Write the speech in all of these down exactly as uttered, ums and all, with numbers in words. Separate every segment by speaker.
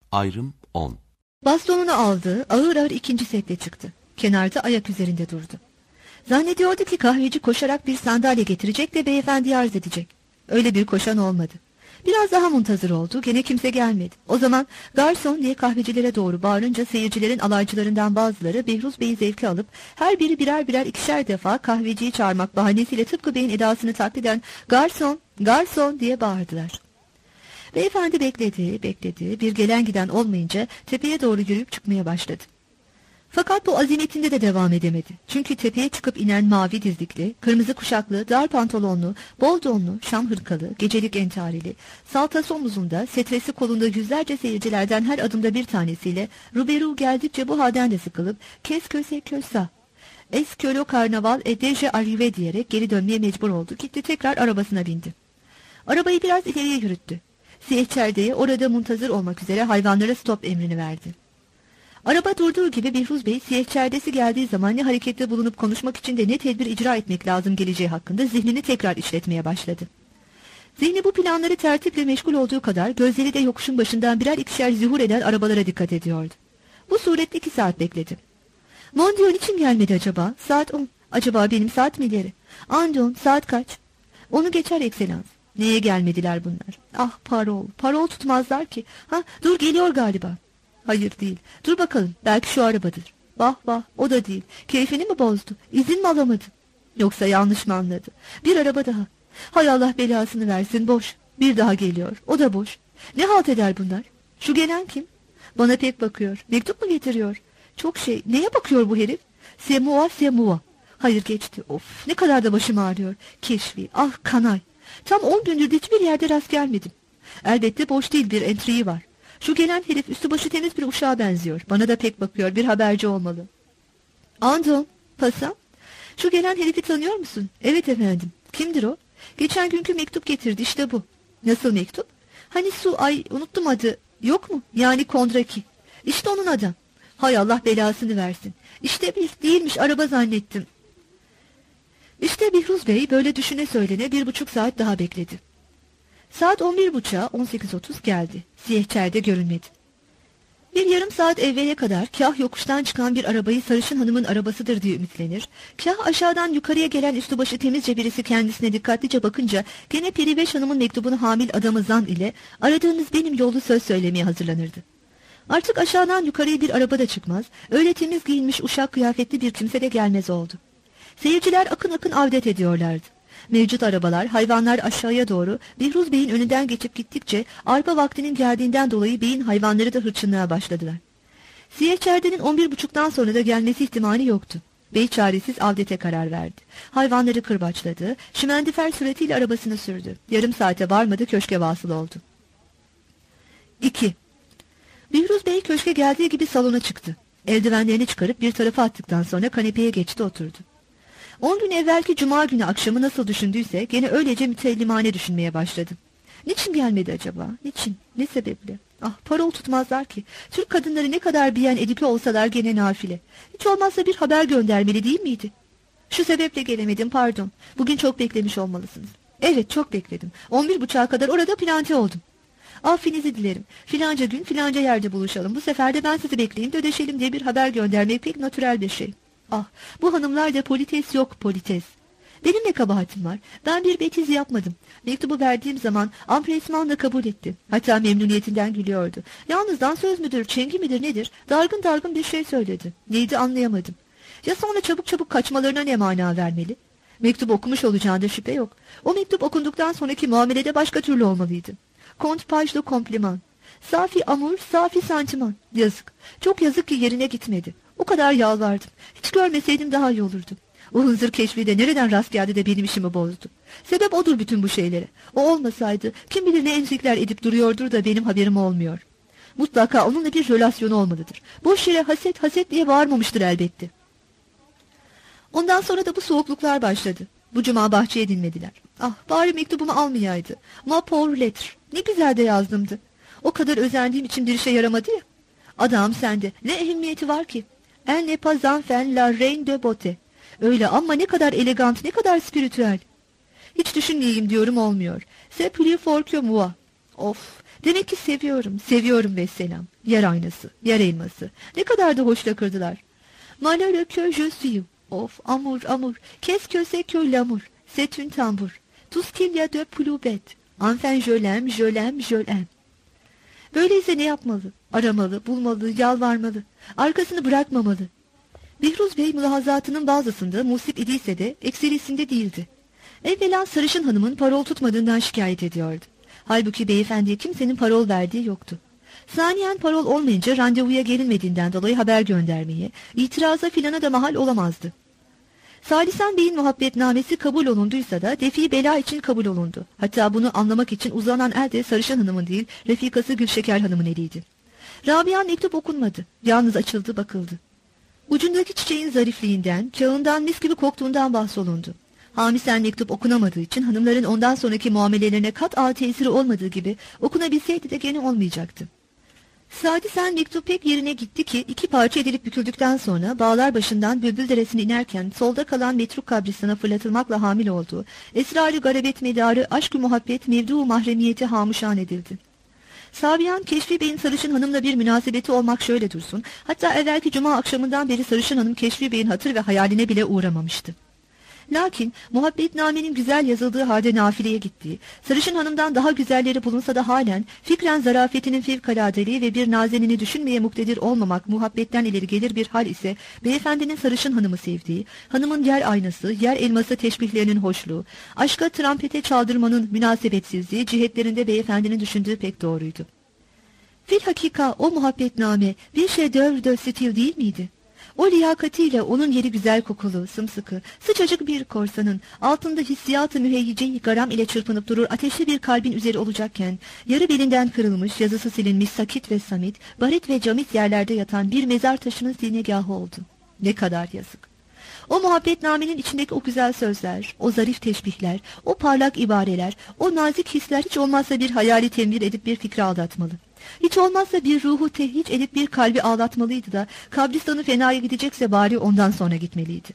Speaker 1: Ayrım on.
Speaker 2: Bastonunu aldı, ağır ağır ikinci setle çıktı. Kenarda ayak üzerinde durdu. Zannediyordu ki kahveci koşarak bir sandalye getirecek de beyefendiyi arz edecek. Öyle bir koşan olmadı. Biraz daha muntazır oldu, gene kimse gelmedi. O zaman garson diye kahvecilere doğru bağırınca seyircilerin alaycılarından bazıları Behruz Bey'i zevke alıp her biri birer birer ikişer defa kahveciyi çağırmak bahanesiyle tıpkı beyin edasını takliden garson, garson diye bağırdılar. Beyefendi bekledi, bekledi. Bir gelen giden olmayınca tepeye doğru yürüyüp çıkmaya başladı. Fakat bu azimetinde de devam edemedi. Çünkü tepeye çıkıp inen mavi dizlikli, kırmızı kuşaklı, dar pantolonlu, bol donlu, şam hırkalı, gecelik entarili, saltası omuzunda, setresi kolunda yüzlerce seyircilerden her adımda bir tanesiyle ruberu geldikçe bu halden de sıkılıp kes köse kösa, es kölo karnaval e deje arrive diyerek geri dönmeye mecbur oldu. Gitti tekrar arabasına bindi. Arabayı biraz ileriye yürüttü. Siyehçerde'ye orada muntazır olmak üzere hayvanlara stop emrini verdi. Araba durduğu gibi Behruz Bey siyehçerdesi geldiği zaman ne harekette bulunup konuşmak için de ne tedbir icra etmek lazım geleceği hakkında zihnini tekrar işletmeye başladı. Zihni bu planları tertiple meşgul olduğu kadar gözleri de yokuşun başından birer ikişer zuhur eden arabalara dikkat ediyordu. Bu suretle iki saat bekledi. Mon Dieu, niçin gelmedi acaba? Saat on. Acaba benim saat mi ileri? Andon, saat kaç? Onu geçer ekselans. Neye gelmediler bunlar? Ah parol, parol tutmazlar ki. Ha dur, geliyor galiba. Hayır değil. Dur bakalım, belki şu arabadır. Vah vah, o da değil. Keyfini mi bozdu? İzin mi alamadı? Yoksa yanlış mı anladı? Bir araba daha. Hay Allah belasını versin, boş. Bir daha geliyor, o da boş. Ne halt eder bunlar? Şu gelen kim? Bana pek bakıyor. Mektup mu getiriyor? Çok şey. Neye bakıyor bu herif? Semua semua. Hayır geçti. Of, ne kadar da başım ağrıyor. Keşfi. Ah kanay. Tam on gündür hiçbir yerde rast gelmedim. Elbette boş değil, bir entriği var. Şu gelen herif üstü başı temiz bir uşağa benziyor. Bana da pek bakıyor. Bir haberci olmalı. Andon, pasam. Şu gelen herifi tanıyor musun? Evet efendim. Kimdir o? Geçen günkü mektup getirdi, işte bu. Nasıl mektup? Hani su, ay unuttum adı. Yok mu? Yani Kondraki. İşte onun adam. Hay Allah belasını versin. İşte bir değilmiş, araba zannettim. İşte Behruz Bey böyle düşüne söylene bir buçuk saat daha bekledi. Saat on bir buçuğa on sekiz otuz geldi. Siyehçerde görünmedi. Bir yarım saat evvele kadar kah yokuştan çıkan bir arabayı sarışın hanımın arabasıdır diye ümitlenir, kah aşağıdan yukarıya gelen üstü başı temizce birisi kendisine dikkatlice bakınca gene Periveş hanımın mektubunu hamil adamı zan ile aradığınız benim yollu söz söylemeye hazırlanırdı. Artık aşağıdan yukarıya bir araba da çıkmaz, öyle temiz giyinmiş uşak kıyafetli bir kimse de gelmez oldu. Seyirciler akın akın avdet ediyorlardı. Mevcut arabalar, hayvanlar aşağıya doğru Behruz Bey'in önünden geçip gittikçe arpa vaktinin geldiğinden dolayı beyin hayvanları da hırçınlığa başladılar. Siyehçerde'nin on bir buçuktan sonra da gelmesi ihtimali yoktu. Bey çaresiz avdete karar verdi. Hayvanları kırbaçladı, şimendifer suretiyle arabasını sürdü. Yarım saate varmadı, köşke vasıl oldu. iki. Behruz Bey köşke geldiği gibi salona çıktı. Eldivenlerini çıkarıp bir tarafa attıktan sonra kanepeye geçti, oturdu. On gün evvelki cuma günü akşamı nasıl düşündüyse gene öylece mütellimane düşünmeye başladı. Niçin gelmedi acaba? Niçin? Ne sebeple? Ah, parol tutmazlar ki. Türk kadınları ne kadar biyen edipli olsalar gene nafile. Hiç olmazsa bir haber göndermeli değil miydi? Şu sebeple gelemedim, pardon. Bugün çok beklemiş olmalısınız. Evet, çok bekledim. On bir buçuğa kadar orada plante oldum. Affinizi dilerim. Filanca gün filanca yerde buluşalım. Bu sefer de ben sizi bekleyeyim de ödeşelim diye bir haber göndermek pek natürel bir şey. Ah, bu hanımlarda polites yok, polites. Benim ne kabahatim var? Ben bir betiz yapmadım. Mektubu verdiğim zaman ampresmanla kabul etti. Hatta memnuniyetinden gülüyordu. Yalnızdan söz müdür, çengi midir nedir? Dargın dargın bir şey söyledi. Neydi anlayamadım. Ya sonra çabuk çabuk kaçmalarına ne mana vermeli? Mektup okumuş olacağında şüphe yok. O mektup okunduktan sonraki muamelede başka türlü olmalıydı. Kont pajlı kompliman. Safi amur, safi santiman. Yazık. Çok yazık ki yerine gitmedi. O kadar yalvardım. Hiç görmeseydim daha iyi olurdu. O hınzır Keşfi de nereden rast geldi de benim işimi bozdu. Sebep odur bütün bu şeylere. O olmasaydı kim bilir ne entrikler edip duruyordur da benim haberim olmuyor. Mutlaka onunla bir relasyonu olmalıdır. Boş yere haset haset diye bağırmamıştır elbette. Ondan sonra da bu soğukluklar başladı. Bu cuma bahçeye dinlediler. Ah, bari mektubumu almayaydı. Ma pauvre lettre. Ne güzel de yazdımdı. O kadar özendiğim için bir işe yaramadı ya. Adam sende. Ne ehemmiyeti var ki? Elle n'est pas enfin la reine de beauté. Öyle ama ne kadar elegant, ne kadar spiritüel. Hiç düşünmeyeyim diyorum, olmuyor. C'est plus fort que moi. Of, Demek ki seviyorum, seviyorum vesselam. Yer aynası, yer elması. Ne kadar da hoş lakırdılar. Malheureux que je suis. Of, amour, amour. Qu'est-ce que c'est que l'amour? C'est une tambour. Tout ce qu'il y a de plus bête. Enfin je l'aime, je l'aime, je l'aime. Böyleyse ne yapmalı? Aramalı, bulmalı, yalvarmalı. Arkasını bırakmamalı. Bihruz Bey mülahazatının bazısında musip idiyse de ekserisinde değildi. Evvela sarışın hanımın parol tutmadığından şikayet ediyordu. Halbuki beyefendiye kimsenin parol verdiği yoktu. Saniyen parol olmayınca randevuya gelinmediğinden dolayı haber göndermeye, itiraza filana da mahal olamazdı. Salisen Bey'in muhabbetnamesi kabul olunduysa da defi bela için kabul olundu. Hatta bunu anlamak için uzanan el de sarışın hanımın değil, refikası Gülşeker hanımın eliydi. Rabia mektup okunmadı, yalnız açıldı bakıldı. Ucundaki çiçeğin zarifliğinden, kağından mis gibi koktuğundan bahsolundu. Hamisen mektup okunamadığı için hanımların ondan sonraki muamelelerine kat'a tesiri olmadığı gibi okunabilseydi de gene olmayacaktı. Sadisen mektup pek yerine gitti ki iki parça edilip büküldükten sonra bağlar başından Bülbül Deresi'ne inerken solda kalan metruk kabristana fırlatılmakla hamil olduğu esrarı garabet medarı aşk-ı muhabbet mevdu mahremiyeti hamuşan edildi. Sabihan Keşfi Bey'in Sarışın Hanım'la bir münasebeti olmak şöyle dursun, hatta evvelki cuma akşamından beri Sarışın Hanım Keşfi Bey'in hatır ve hayaline bile uğramamıştı. Lakin muhabbetnamenin güzel yazıldığı halde nafileye gittiği, Sarışın Hanım'dan daha güzelleri bulunsa da halen fikren zarafetinin fevkaladeliği ve bir nazenini düşünmeye muktedir olmamak muhabbetten ileri gelir bir hal ise beyefendinin Sarışın Hanım'ı sevdiği, hanımın yer aynası, yer elması teşbihlerinin hoşluğu, aşka trampete çaldırmanın münasebetsizliği cihetlerinde beyefendinin düşündüğü pek doğruydu. Filhakika o muhabbetname bir chef-d'œuvre de stil değil miydi? O liyakatiyle onun yeri güzel kokulu, sımsıkı, sıcacık bir korsanın, altında hissiyatı müheyyice-i garam ile çırpınıp durur ateşli bir kalbin üzeri olacakken, yarı belinden kırılmış, yazısı silinmiş sakit ve samit, barit ve camit yerlerde yatan bir mezar taşının zinegahı oldu. Ne kadar yazık. O muhabbetnamenin içindeki o güzel sözler, o zarif teşbihler, o parlak ibareler, o nazik hisler hiç olmazsa bir hayali tembir edip bir fikri aldatmalı. Hiç olmazsa bir ruhu tehhiç edip bir kalbi ağlatmalıydı da kabristanı fenaya gidecekse bari ondan sonra gitmeliydi.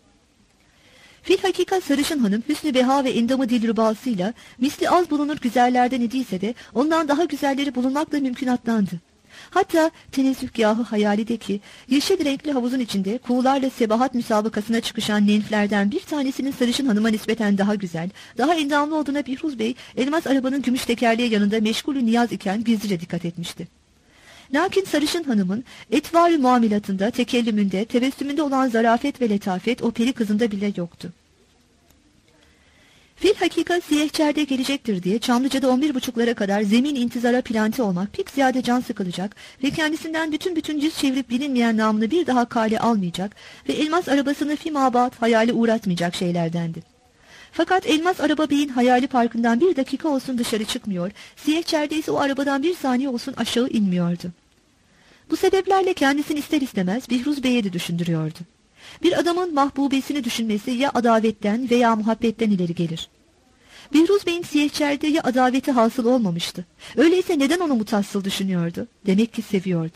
Speaker 2: Filhakika Sarışın Hanım hüsnü beha ve endamı dilrubasıyla misli az bulunur güzellerden idiyse de ondan daha güzelleri bulunmakla mümkünatlandı. Hatta tenezzühgâhı hayalideki yeşil renkli havuzun içinde kuğularla sebahat müsabakasına çıkışan nenflerden bir tanesinin Sarışın Hanım'a nispeten daha güzel, daha endamlı olduğuna Bihruz Bey, elmas arabanın gümüş tekerleği yanında meşgulü niyaz iken gizlice dikkat etmişti. Lakin Sarışın Hanım'ın etvar-ı muamilatında, tekellümünde, tebessümünde olan zarafet ve letafet o peri kızında bile yoktu. Filhakika Siyehçer'de gelecektir diye Çamlıca'da on bir buçuklara kadar zemin intizara planti olmak pek ziyade can sıkılacak ve kendisinden bütün bütün yüz çevirip bilinmeyen namını bir daha kale almayacak ve elmas arabasını fimabat hayali uğratmayacak şeylerdendi. Fakat elmas araba beyin hayali parkından bir dakika olsun dışarı çıkmıyor, Siyehçer'de ise o arabadan bir saniye olsun aşağı inmiyordu. Bu sebeplerle kendisini ister istemez Bihruz Bey'e de düşündürüyordu. Bir adamın mahbubesini düşünmesi ya adavetten veya muhabbetten ileri gelir. Bihruz Bey'in Siyehçer'de ya adaveti hasıl olmamıştı. Öyleyse neden onu mutassıl düşünüyordu? Demek ki seviyordu.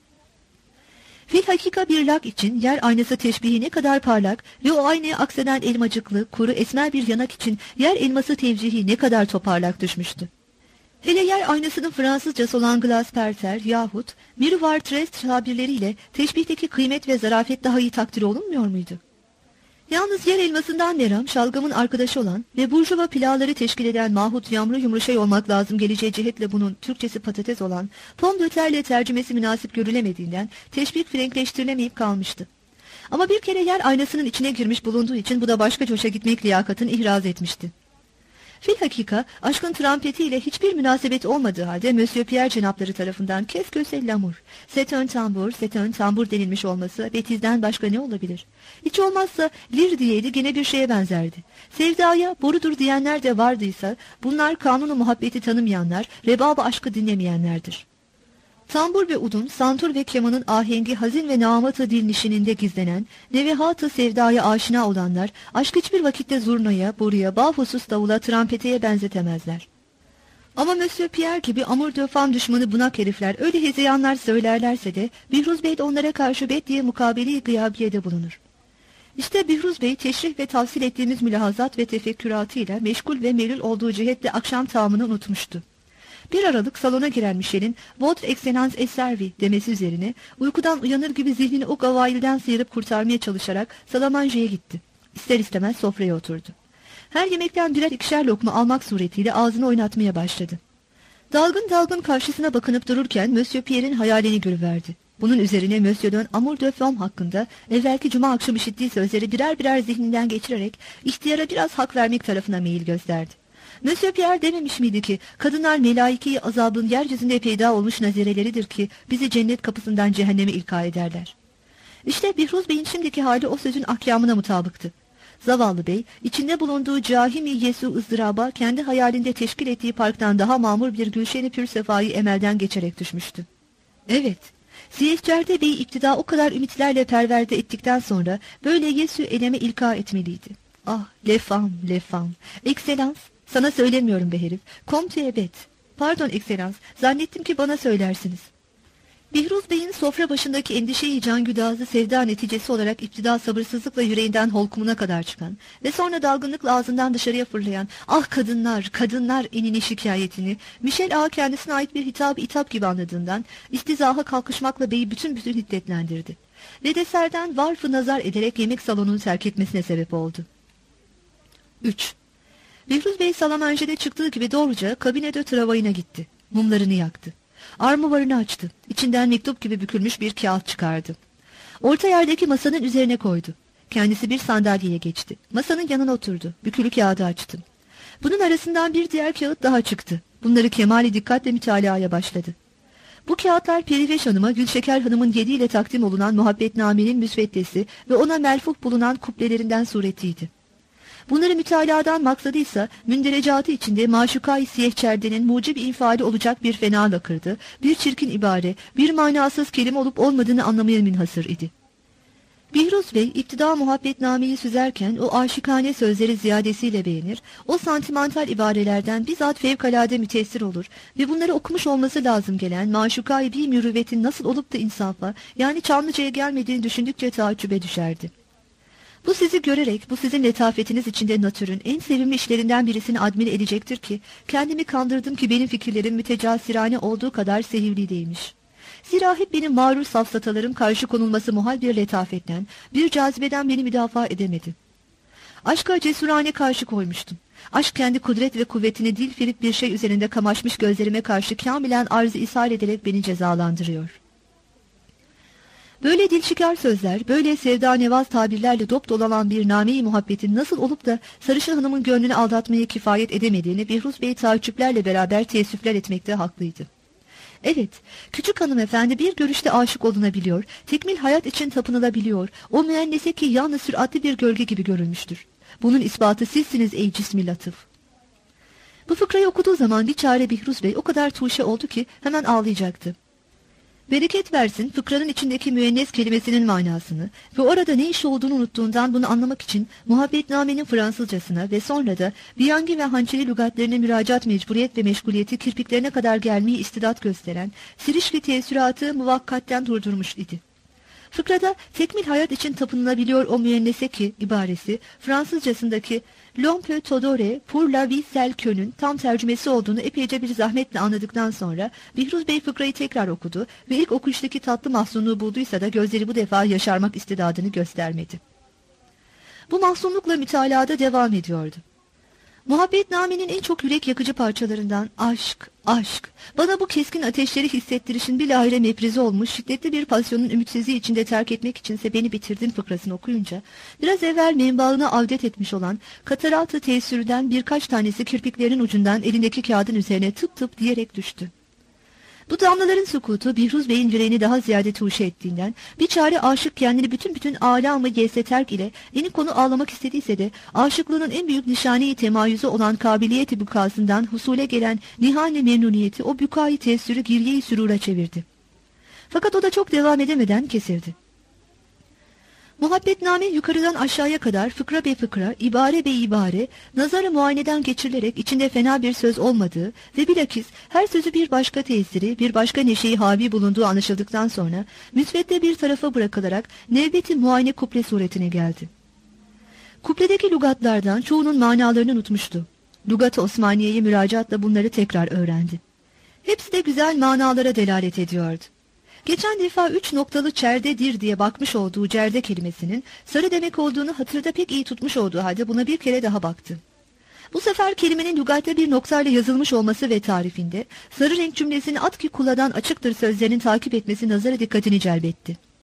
Speaker 2: Filhakika bir lak için yer aynası teşbihi ne kadar parlak ve o aynaya akseden elmacıklı, kuru esmer bir yanak için yer elması tevcihi ne kadar toparlak düşmüştü. Hele yer aynasının Fransızcası olan Glace Perter yahut Miroir Terrestre tabirleriyle teşbihteki kıymet ve zarafet daha iyi takdir olunmuyor muydu? Yalnız yer elmasından meram, şalgamın arkadaşı olan ve burjuva pilavları teşkil eden mahut yamru yumru şey olmak lazım geleceği cihetle bunun Türkçesi patates olan pom de terre tercümesi münasip görülemediğinden teşbih frenkleştirilemeyip kalmıştı. Ama bir kere yer aynasının içine girmiş bulunduğu için bu da başka coşa gitmek liyakatını ihraz etmişti. Filhakika aşkın trampetiyle hiçbir münasebet olmadığı halde Monsieur Pierre cenapları tarafından qu'est-ce que c'est l'amour, c'est un tambour, c'est un tambour denilmiş olması betizden başka ne olabilir? Hiç olmazsa lir diyeydi gene bir şeye benzerdi. Sevdaya borudur diyenler de vardıysa bunlar kanunu muhabbeti tanımayanlar, rebab-ı aşkı dinlemeyenlerdir. Tambur ve udun, santur ve kemanın ahengi hazin ve namatı dil nişininde gizlenen, nevehat-ı sevdaya aşina olanlar, aşk hiçbir vakitte zurnaya, boruya, bahhusus davula, trampeteye benzetemezler. Ama Monsieur Pierre gibi amour de femme düşmanı bunak herifler öyle hezeyanlar söylerlerse de, Bihruz Bey de onlara karşı bet diye mukabele-i gıyabiyede bulunur. İşte Bihruz Bey teşrih ve tavsil ettiğimiz mülahazat ve tefekküratıyla meşgul ve melul olduğu cihetle akşam tamını unutmuştu. Bir aralık salona giren Michel'in "Votre Excellence est servi" demesi üzerine uykudan uyanır gibi zihnini o gavailden sıyırıp kurtarmaya çalışarak Salamanja'ya gitti. İster istemez sofraya oturdu. Her yemekten birer ikişer lokma almak suretiyle ağzını oynatmaya başladı. Dalgın dalgın karşısına bakınıp dururken Monsieur Pierre'in hayalini görüverdi. Bunun üzerine Monsieur'ün Amour de Femme hakkında evvelki cuma akşam işittiği sözleri birer birer zihninden geçirerek ihtiyara biraz hak vermek tarafına meyil gösterdi. Monsieur Pierre dememiş miydi ki kadınlar melaike-i azabın yeryüzünde peyda olmuş nazireleridir ki bizi cennet kapısından cehenneme ilka ederler. İşte Bihruz Bey'in şimdiki hali o sözün ahkamına mutabıktı. Zavallı bey, içinde bulunduğu cahim-i yesu ızdıraba kendi hayalinde teşkil ettiği parktan daha mamur bir gülşeni pür sefayı emelden geçerek düşmüştü. Evet, Siyeşcer'de beyi iktidar o kadar ümitlerle perverde ettikten sonra böyle yesu eleme ilka etmeliydi. Ah, les femmes, les femmes. Excellence, sana söylemiyorum be herif. Comte ebet. Pardon Excellence, zannettim ki bana söylersiniz. Bihruz Bey'in sofra başındaki endişeyi cangüdazı sevda neticesi olarak iktidar sabırsızlıkla yüreğinden holkumuna kadar çıkan ve sonra dalgınlıkla ağzından dışarıya fırlayan "Ah kadınlar, kadınlar" enini şikayetini Michel Ağa kendisine ait bir hitap-ı itap gibi anladığından istizaha kalkışmakla beyi bütün bütün hiddetlendirdi. Ve deserden varfı nazar ederek yemek salonunu terk etmesine sebep oldu. üç. Bihruz Bey Salamanja'da çıktığı gibi doğruca kabine de travayına gitti. Mumlarını yaktı. Armuvarını açtı. İçinden mektup gibi bükülmüş bir kağıt çıkardı. Orta yerdeki masanın üzerine koydu. Kendisi bir sandalyeye geçti. Masanın yanına oturdu. Bükülü kağıdı açtı. Bunun arasından bir diğer kağıt daha çıktı. Bunları kemali dikkatle mütalaaya başladı. Bu kağıtlar Periveş Hanım'a Gülşeker Hanım'ın yediyle takdim olunan muhabbetnamenin müsveddesi ve ona melfuh bulunan kuplelerinden suretiydi. Bunları mütaladan maksadıysa münderecatı içinde maşuka-i siyehçerdenin mucib infiali olacak bir fena lakırdı, bir çirkin ibare, bir manasız kelime olup olmadığını anlamaya münhasır idi. Bihruz Bey iktidar muhabbetnameyi süzerken o aşikane sözleri ziyadesiyle beğenir, o santimental ibarelerden bizzat fevkalade müteessir olur ve bunları okumuş olması lazım gelen maşuka-i bir mürüvvetin nasıl olup da insafa yani Çamlıca'ya gelmediğini düşündükçe taaccübe düşerdi. Bu sizi görerek, bu sizin letafetiniz içinde natürün en sevimli işlerinden birisini admire edecektir ki, kendimi kandırdım ki benim fikirlerim mütecasirane olduğu kadar sehivli değilmiş. Zira hep benim mağrur safsatalarım karşı konulması muhal bir letafetten, bir cazibeden beni müdafaa edemedi. Aşka cesurane karşı koymuştum. Aşk kendi kudret ve kuvvetini dil filip bir şey üzerinde kamaşmış gözlerime karşı kâmilen arz-ı ishal ederek beni cezalandırıyor. Böyle dilşikar sözler, böyle sevda nevaz tabirlerle dop dolanan bir name-i muhabbetin nasıl olup da Sarışın Hanım'ın gönlünü aldatmaya kifayet edemediğini Bihruz Bey taaccüplerle beraber teessüfler etmekte haklıydı. Evet, küçük hanımefendi bir görüşte aşık olunabiliyor, tekmil hayat için tapınılabiliyor, o müennese ki yalnız süratli bir gölge gibi görülmüştür. Bunun ispatı sizsiniz ey cismi latıf. Bu fıkrayı okuduğu zaman bir çare Bihruz Bey o kadar tuşe oldu ki hemen ağlayacaktı. Bereket versin fıkranın içindeki müennes kelimesinin manasını ve orada ne iş olduğunu unuttuğundan bunu anlamak için muhabbetnamenin Fransızcasına ve sonra da Biyangi ve Hançeri lügatlerine müracaat mecburiyet ve meşguliyeti kirpiklerine kadar gelmeyi istidat gösteren sirişki tesüratı muvakkatten durdurmuş idi. Fıkrada tekmil hayat için tapınılabiliyor o müennese ki ibaresi Fransızcasındaki "L'on peut t'adorer pour la vie celle qu'un" tam tercümesi olduğunu epeyce bir zahmetle anladıktan sonra Bihruz Bey fıkrayı tekrar okudu ve ilk okuyuştaki tatlı mahzunluğu bulduysa da gözleri bu defa yaşarmak istidadını göstermedi. Bu mahzunlukla mütalada devam ediyordu. Muhabbetnamenin en çok yürek yakıcı parçalarından aşk, aşk, bana bu keskin ateşleri hissettirişin bilahare meprizi olmuş şiddetli bir pasyonun ümitsizliği içinde terk etmek içinse beni bitirdin fıkrasını okuyunca, biraz evvel menbaına avdet etmiş olan kataratı tesirden birkaç tanesi kirpiklerinin ucundan elindeki kağıdın üzerine tıp tıp diyerek düştü. Bu damlaların sükutu Bihruz Bey'in yüreğini daha ziyade tuşe ettiğinden bir çare aşık kendini bütün bütün âlâ-mı gelse terk ile yeni konu ağlamak istediyse de aşıklığının en büyük nişane-i temayüzü olan kabiliyeti bükasından husule gelen nihane memnuniyeti o bükâ-i tesiri girye-i sürura çevirdi. Fakat o da çok devam edemeden kesildi. Muhabbetname yukarıdan aşağıya kadar fıkra be fıkra, ibare be ibare, nazarı muayeneden geçirilerek içinde fena bir söz olmadığı ve bilakis her sözü bir başka tesiri, bir başka neşeyi havi bulunduğu anlaşıldıktan sonra müsvedde bir tarafa bırakılarak nevbeti muayene kuple suretine geldi. Kupledeki lügatlardan çoğunun manalarını unutmuştu. Lügat-ı Osmaniye'ye müracaatla bunları tekrar öğrendi. Hepsi de güzel manalara delalet ediyordu. Geçen defa üç noktalı çerdedir diye bakmış olduğu cerde kelimesinin sarı demek olduğunu hatırda pek iyi tutmuş olduğu halde buna bir kere daha baktı. Bu sefer kelimenin lügatte bir noktayla yazılmış olması ve tarifinde sarı renk cümlesini at ki kulladan açıktır sözlerinin takip etmesi nazara dikkatini celbetti.